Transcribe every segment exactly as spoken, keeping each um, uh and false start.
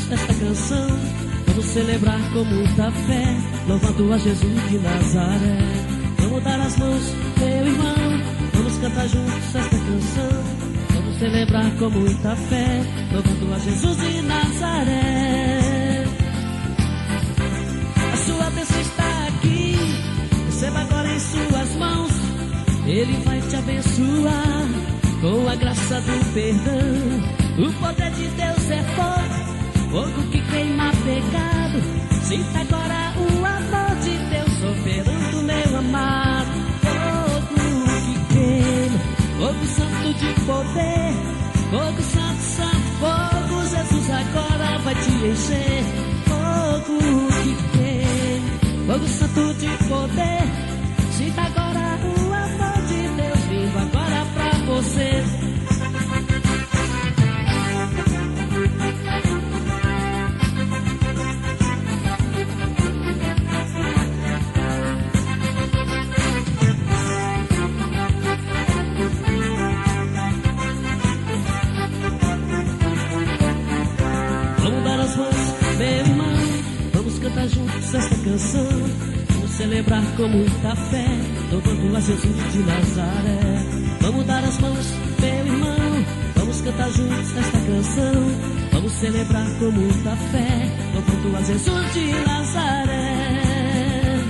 juntos esta canção. Vamos celebrar com muita fé, louvando a Jesus de Nazaré. Vamos dar as mãos, meu irmão, vamos cantar juntos esta canção. Vamos celebrar com muita fé, louvando a Jesus de Nazaré. A sua bênção está aqui, receba agora em suas mãos. Ele vai te abençoar com a graça do perdão. O poder de Deus é fogo, fogo que queima pecado. Sinta agora o amor de Deus operando, meu amado. Fogo que queima, fogo santo de poder. Fogo santo, santo, fogo, Jesus agora vai te encher. Fogo que queima, fogo santo de poder. Sinta agora o amor de Deus vindo agora pra você. Vamos dar as mãos, meu irmão, vamos cantar juntos esta canção. Vamos celebrar com muita fé, louvando a Jesus de Nazaré. Vamos dar as mãos, meu irmão, vamos cantar juntos esta canção. Vamos celebrar com muita fé, louvando a Jesus de Nazaré.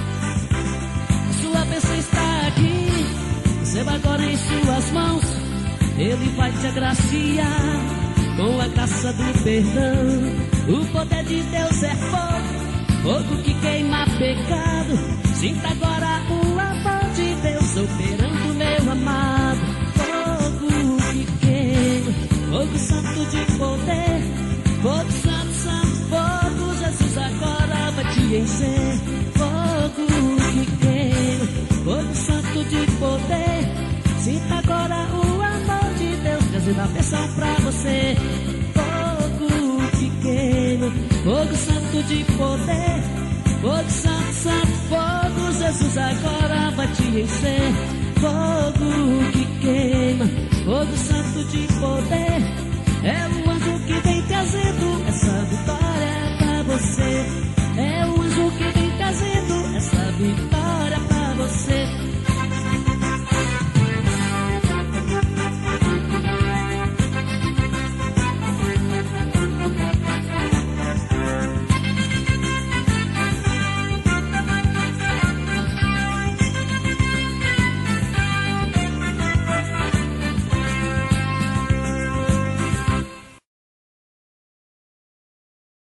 Sua bênção está aqui, receba agora em suas mãos. Ele vai te agraciar com a graça do perdão. O poder de Deus é fogo, fogo que queima pecado. Sinta agora o amor de Deus operando, meu amado. Fogo que queima, fogo santo de poder. Fogo santo, santo, fogo, Jesus agora vai te encher. Fogo que queima, fogo santo de poder. Sinta agora o amor de Deus trazendo a bênção pra você. Fogo que queima, fogo santo de poder. Fogo santo, santo, fogo, Jesus agora vai te encher. Fogo que queima, fogo santo de poder. É o